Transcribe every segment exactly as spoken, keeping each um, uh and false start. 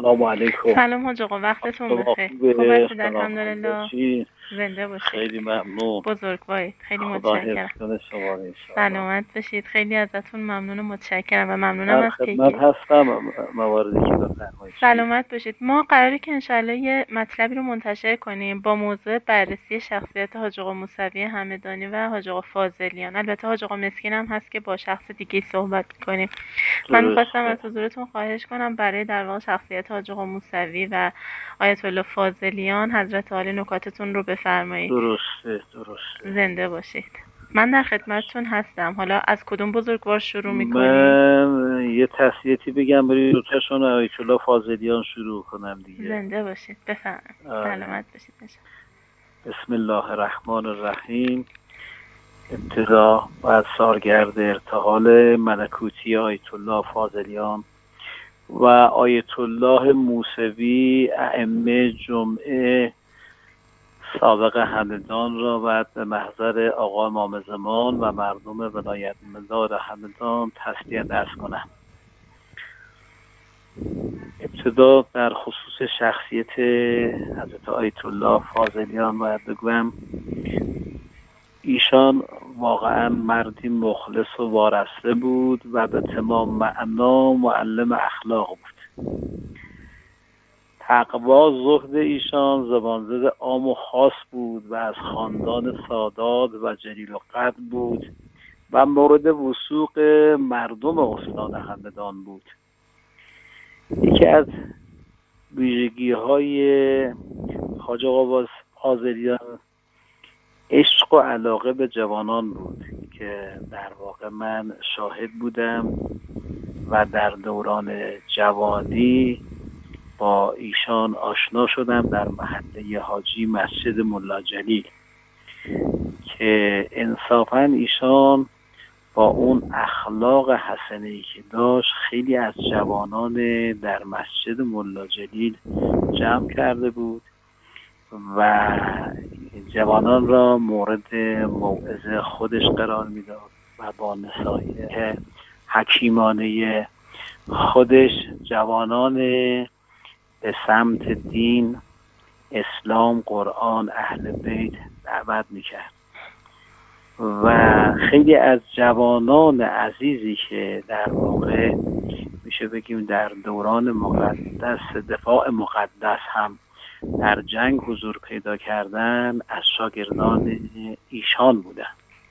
سلام علیکم. سلام حاج آقا، وقتتون بخیر. خوب هستید؟ الحمدلله. زنده باشید. خیلی ممنون. بزرگوارید. خیلی خدا متشکرم. حفظ کنه شما رو ان شاء الله. سلامت باشید. خیلی ازتون ممنون و متشکرم و ممنونم در از خدمت که هستم. مواردی که بفرمایید. سلامت باشید. ما قراره که انشالله یه مطلبی رو منتشر کنیم با موضوع بررسی شخصیت حاج آقا موسوی همدانی و حاج آقا فاضلیان. البته حاج آقا مسکین هم هست که با شخص دیگه صحبت می‌کنیم. من می‌خواستم از حضورتون خواهش کنم برای در واقع شخصیت حاج آقا موسوی و آیت الله فاضلیان حضرت عالی نکاتتون رو بفرمایید. درسته درسته. زنده باشید. من در خدمتتون هستم. حالا از کدوم بزرگوار شروع می‌کنیم؟ من یه تسلیتی بگم برای دوتاشون آیت الله فاضلیان شروع کنم دیگه. زنده باشید. بفرمایید. سلامت باشید. بسم الله الرحمن الرحیم. ابتدا و سالگرد ارتحال ملکوتی آیت الله فاضلیان و آیت الله موسوی ائمه جمعه سابق همدان را بعد به محضر آقا امام زمان و مردم ولایت مدار همدان تسلیت عرض کنم. ابتدا در خصوص شخصیت حضرت آیت الله فاضلیان باید بگویم ایشان واقعا مردی مخلص و وارسته بود و به تمام معنا معلم اخلاق بود. تقوا زهد ایشان زبانزد عام و خاص بود و از خاندان سادات و جلیل القدر بود و مورد وثوق مردم استان همدان بود. یکی از ویژگی های حاج آقا فاضلیان عشق و علاقه به جوانان بود که در واقع من شاهد بودم و در دوران جوانی با ایشان آشنا شدم در محله حاجی مسجد ملا جلیل که انصافاً ایشان با اون اخلاق حسنه‌ای که داشت خیلی از جوانان در مسجد ملا جلیل جمع کرده بود و جوانان را مورد موعظه خودش قرار میداد و با نصایح حکیمانه خودش جوانان به سمت دین، اسلام، قرآن، اهل بیت دعوت میکرد و خیلی از جوانان عزیزی که در واقع میشه بگیم در دوران مقدس دفاع مقدس هم در جنگ حضور پیدا کردن از شاگردان ایشان بودن.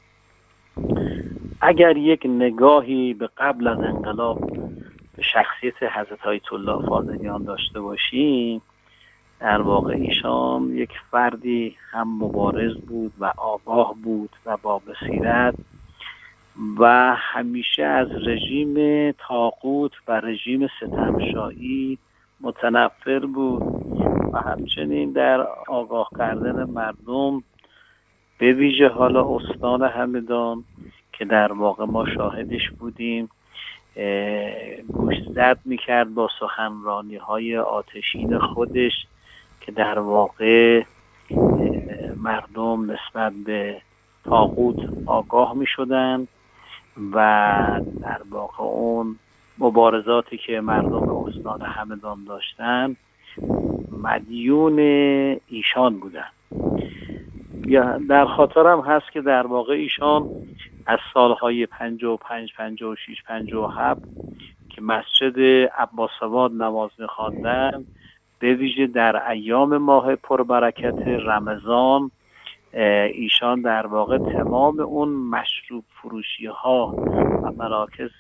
اگر یک نگاهی به قبل از انقلاب به شخصیت حضرت آیت الله فاضلیان داشته باشیم در واقع ایشان یک فردی هم مبارز بود و آگاه بود و با بصیرت و همیشه از رژیم طاغوت و رژیم ستمشایی متنفر بود و همچنین در آگاه کردن مردم به ویژه حالا استان همدان که در واقع ما شاهدش بودیم گوشزد میکرد با سخنرانی های آتشین خودش که در واقع مردم نسبت به طاغوت آگاه میشدن و در واقع اون مبارزاتی که مردم استان همدان داشتن مدیون ایشان بودن. یا در خاطرم هست که در واقع ایشان از سالهای پنجاه و پنج، پنجاه و شش، پنجاه و هفت که مسجد عباس‌آباد نماز می‌خواندن به ویژه در ایام ماه پربرکت رمضان ایشان در واقع تمام اون مشروب فروشی ها و مراکز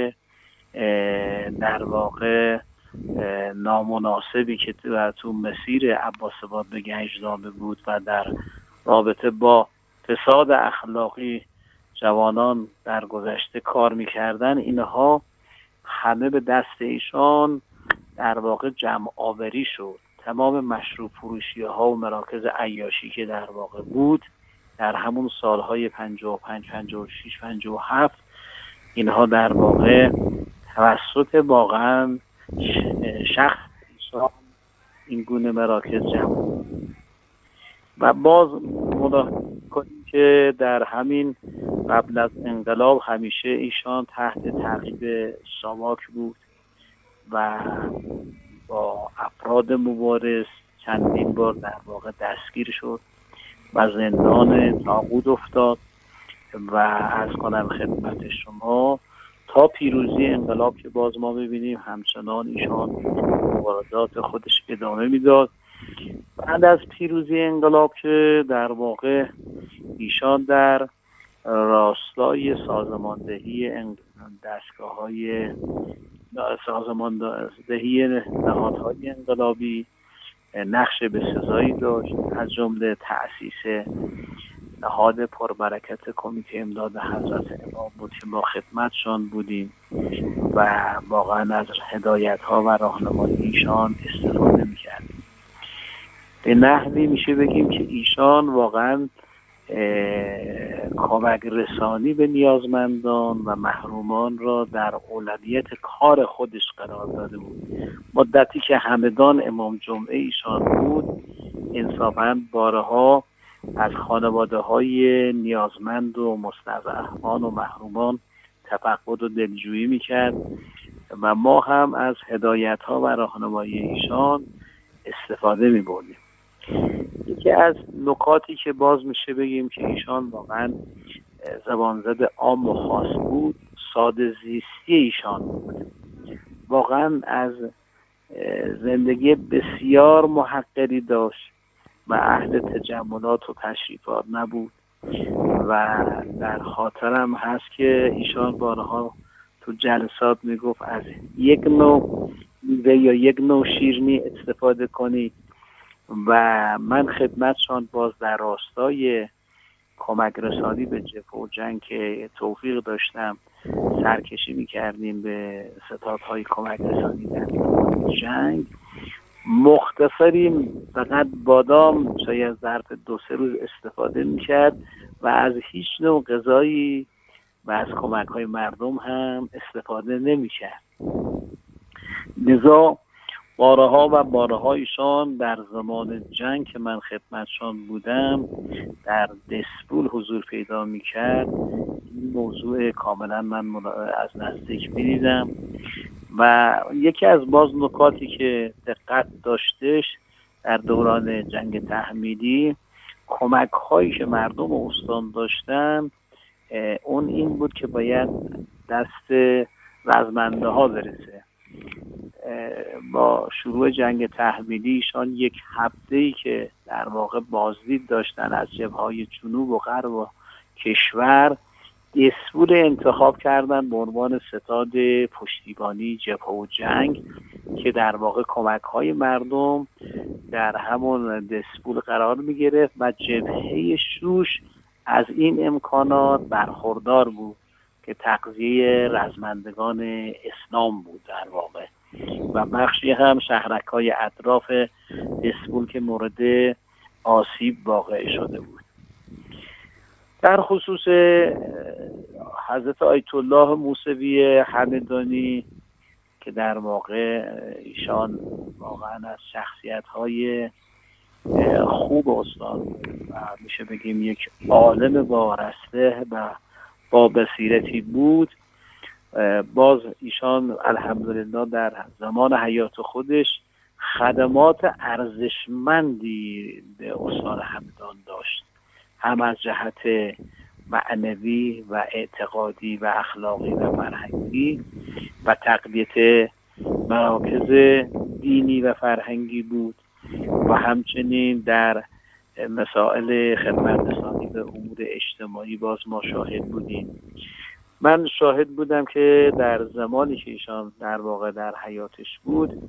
در واقع نامناسبی که تو مسیر عباس‌آباد به گنج زاده بود و در رابطه با فساد اخلاقی جوانان در گذشته کار میکردن اینها همه به دست ایشان در واقع جمع آوری شد. تمام مشروب فروشی ها و مراکز عیاشی که در واقع بود در همون سالهای پنجاه و پنج، پنجاه و شش، پنجاه و هفت اینها در واقع توسط واقعا شخص ایشان این گونه مراکز جمع و باز ملاحظه کنیم که در همین قبل از انقلاب همیشه ایشان تحت تعقیب ساواک بود و با افراد مبارز چندین بار در واقع دستگیر شد و زندان طاغوت افتاد و عرض کنم خدمت شما تا پیروزی انقلاب که باز ما ببینیم همچنان ایشان مبارزات خودش ادامه میداد. بعد از پیروزی انقلاب که در واقع ایشان در راستای سازماندهی دستگاه‌های سازماندهی نهادهای انقلابی نقش بسزایی داشت، از جمله تأسیس نهاد پربرکت کمیته امداد حضرت امام بود که ما خدمتشان بودیم و واقعا از هدایت‌ها و راهنمایی ایشان استفاده می‌کردیم. به نحوی میشه بگیم که ایشان واقعا کمک رسانی به نیازمندان و محرومان را در اولویت کار خودش قرار داده بود. مدتی که همدان امام جمعه ایشان بود، انصافاً بارها از خانواده های نیازمند و مستضعفان و محرومان تفقد و دلجویی میکرد و ما هم از هدایت ها و راهنمایی ایشان استفاده میبردیم. یکی از نکاتی که باز میشه بگیم که ایشان واقعا زبانزد عام و خاص بود، ساده زیستی ایشان بود. واقعا از زندگی بسیار محقری داشت و اهل تجملات و تشریفات نبود و در خاطرم هست که ایشان بارها تو جلسات میگفت از یک نوع میوه یا یک نوع شیرینی استفاده کنید و من خدمتشان باز در راستای کمک رسانی به جبهه و جنگ که توفیق داشتم سرکشی میکردیم به ستادهای کمک رسانی در جنگ، مختصری فقط بادام شاید ظرف دو سه روز استفاده میکرد و از هیچ نوع غذایی و از کمک های مردم هم استفاده نمیکرد. لذا بارها و بارها ایشان در زمان جنگ که من خدمتشان بودم در دسپول حضور پیدا میکرد. این موضوع کاملا من از نزدیک میدیدم و یکی از باز نکاتی که دقت داشتش در دوران جنگ تحمیلی، کمک هایی که مردم استان داشتن اون این بود که باید دست رزمنده ها برسه. با شروع جنگ تحمیلی ایشان یک هفته‌ای که در واقع بازدید داشتن از جبهه‌های جنوب و غرب و کشور، دسپول انتخاب کردن به عنوان ستاد پشتیبانی جبهه و جنگ که در واقع کمک‌های مردم در همون دسپول قرار می‌گرفت و جبهه شوش از این امکانات برخوردار بود که تغذیه رزمندگان اسلام بود در واقع و بخشی هم شهرک‌های اطراف دسپول که مورد آسیب واقع شده بود. در خصوص حضرت آیت الله موسوی همدانی که در واقع ایشان واقعا از شخصیت‌های خوب استان و میشه بگیم یک عالم وارسته و با بصیرتی بود، باز ایشان الحمدلله در زمان حیات خودش خدمات ارزشمندی به استان همدان داشت، هم از جهت معنوی و اعتقادی و اخلاقی و فرهنگی و تقویت مراکز دینی و فرهنگی بود و همچنین در مسائل خدمت رسانی به امور اجتماعی باز ما شاهد بودیم. من شاهد بودم که در زمانی که ایشان در واقع در حیاتش بود،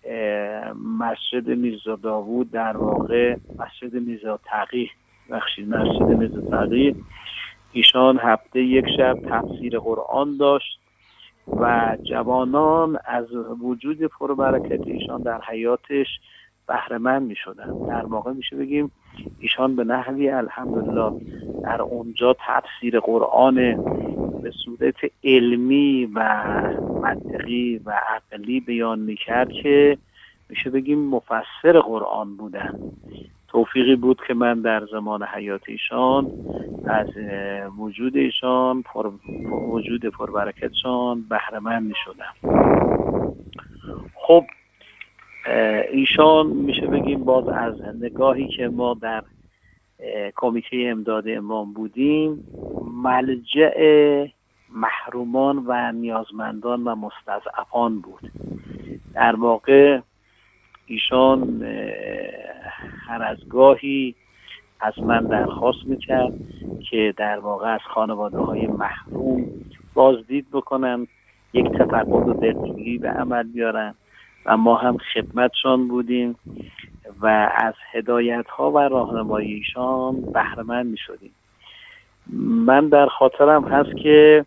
مسجد میرزا داوود در واقع مسجد میرزا تقی بخشید مسجد میرزا تقی ایشان هفته یک شب تفسیر قرآن داشت و جوانان از وجود پربرکت ایشان در حیاتش بهره مند می شدن. در واقع میشه بگیم ایشان به نحوی الحمدلله در اونجا تفسیر قرآن به صورت علمی و منطقی و عقلی بیان میکرد که میشه بگیم مفسر قرآن بودن. توفیقی بود که من در زمان حیات ایشان از وجود ایشان پر وجود پربرکتشان بهره مند میشدم. خب ایشان میشه بگیم باز از نگاهی که ما در کمیته امداد امام بودیم، ملجأ محرومان و نیازمندان و مستضعفان بود. در واقع ایشان هر از گاهی از من درخواست میکرد که در واقع از خانواده های محروم بازدید بکنن، یک تفقد و دلجویی به عمل بیارن و ما هم خدمتشان بودیم و از هدایت ها و راهنمایی ایشان بهره مند میشدیم. من در خاطرم هست که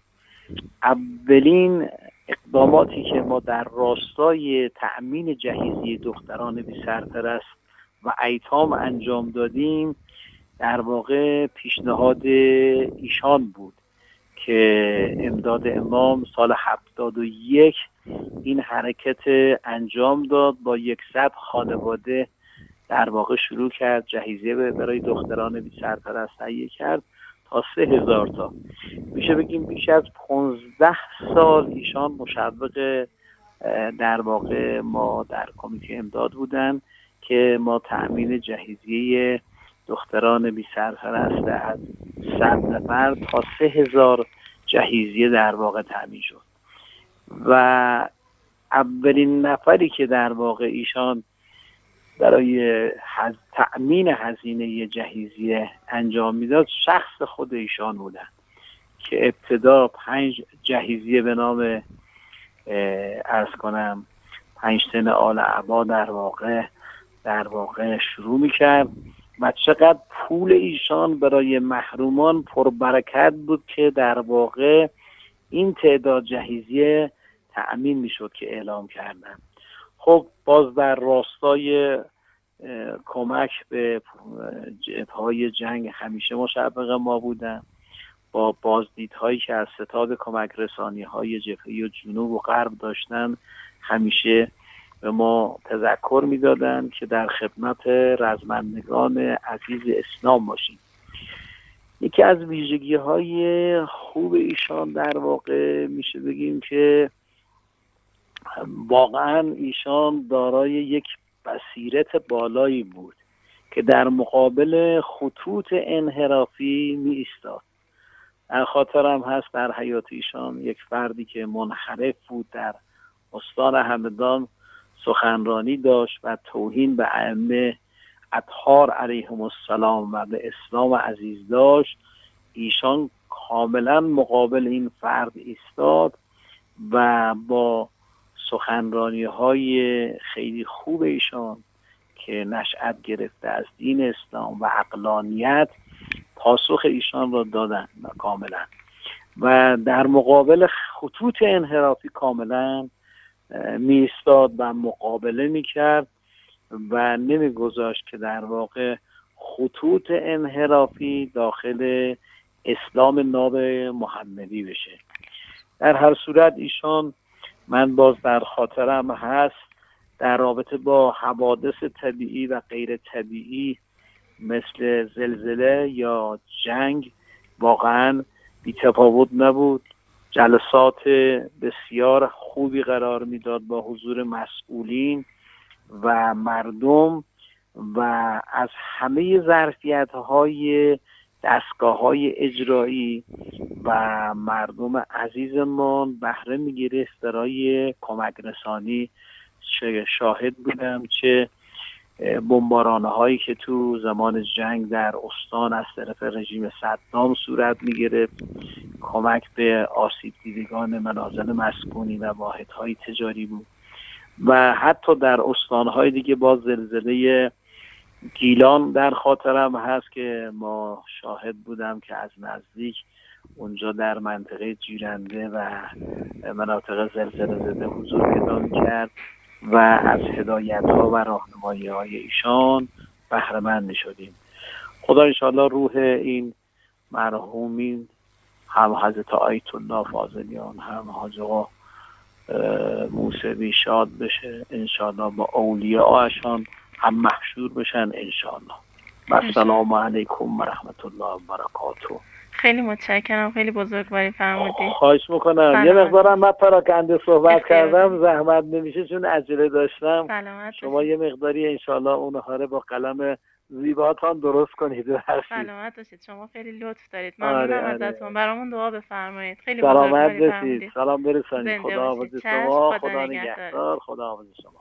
اولین اقداماتی که ما در راستای تأمین جهیزیه دختران بی سرپرست و ایتام انجام دادیم در واقع پیشنهاد ایشان بود که امداد امام سال هفتاد و یک این حرکت انجام داد، با یکصد خانواده در واقع شروع کرد، جهیزیه برای دختران بی سرپرست تهیه کرد تا سه هزار تا. میشه بگیم بیش از پانزده سال ایشان مشوق در واقع ما در کمیته امداد بودن که ما تأمین جهیزیه دختران بی سرپرست از صد نفر تا سه هزار جهیزیه در واقع تأمین شد. و اولین نفری که در واقع ایشان برای هز... تأمین هزینه جهیزیه انجام میداد شخص خود ایشان بودن که ابتدا پنج جهیزیه به نام عرض کنم پنج تن آل عبا در واقع در واقع شروع میکرد و چقدر پول ایشان برای محرومان پربرکت بود که در واقع این تعداد جهیزیه تأمین میشد که اعلام کردن. خب باز در راستای کمک به جبهه‌های جنگ همیشه مشوق ما بودن، با بازدیدهایی که از ستاد کمک رسانی‌های جبهه جنوب و غرب داشتن همیشه به ما تذکر میدادن که در خدمت رزمندگان عزیز اسلام باشیم. یکی از ویژگی‌های خوب ایشان در واقع میشه بگیم که واقعا ایشان دارای یک بصیرت بالایی بود که در مقابل خطوط انحرافی می ایستاد. در خاطرم هست در حیات ایشان یک فردی که منحرف بود در استان همدان سخنرانی داشت و توهین به ائمه اطهار علیهم السلام و به اسلام عزیز داشت. ایشان کاملا مقابل این فرد ایستاد و با سخنرانی های خیلی خوب ایشان که نشأت گرفته از دین اسلام و عقلانیت پاسخ ایشان را دادن کاملا و در مقابل خطوط انحرافی کاملا می ایستاد و مقابله می کرد و نمی گذاشت که در واقع خطوط انحرافی داخل اسلام ناب محمدی بشه. در هر صورت ایشان، من باز در خاطرم هست، در رابطه با حوادث طبیعی و غیر طبیعی مثل زلزله یا جنگ واقعا بی‌تفاوت نبود. جلسات بسیار خوبی قرار میداد با حضور مسئولین و مردم و از همه ظرفیت‌های دستگاه‌های اجرایی و مردم عزیزمان بهره می‌گرفت. برای کمک رسانی شاهد بودم چه بمباران‌هایی که تو زمان جنگ در استان از طرف رژیم صدام صورت می‌گرفت، کمک به آسیب دیدگان منازل مسکونی و واحدهای تجاری بود و حتی در استان‌های دیگه با زلزله گیلان در خاطرم هست که ما شاهد بودم که از نزدیک اونجا در منطقه جیرنده و مناطق زلزله زده حضور پیدا می‌کرد و از هدایت‌ها و راهنمایی‌های ایشان بهره مند می‌شدیم. خدا انشاءالله روح این مرحومین، هم حضرت آیت الله فاضلیان هم حاج آقا موسوی شاد بشه انشاءالله، با اولیاءشان هم محشور بشن انشاءالله. و السلام علیکم و رحمت الله و برکاته. خیلی متشکرم، خیلی بزرگواری فرمودی. خواهش میکنم. یه مقدارم من پراکنده صحبت کردم، زحمت نمیشه چون عجله داشتم. سلامت شما باشید. یه مقداری انشالله اونها رو با قلم زیباتان درست کنید و هستید. سلامت باشید. شما خیلی لطف دارید. آره ممنونم آره. ازتون. برامون دعا بفرمایید. خیلی سلامت بزرگواری باشید. فرمودید. سلام برسانید. زنده خدا باشید. حافظ چشم. شما، خدا خدا نگهدار. نگهدار. خدا حافظ شما.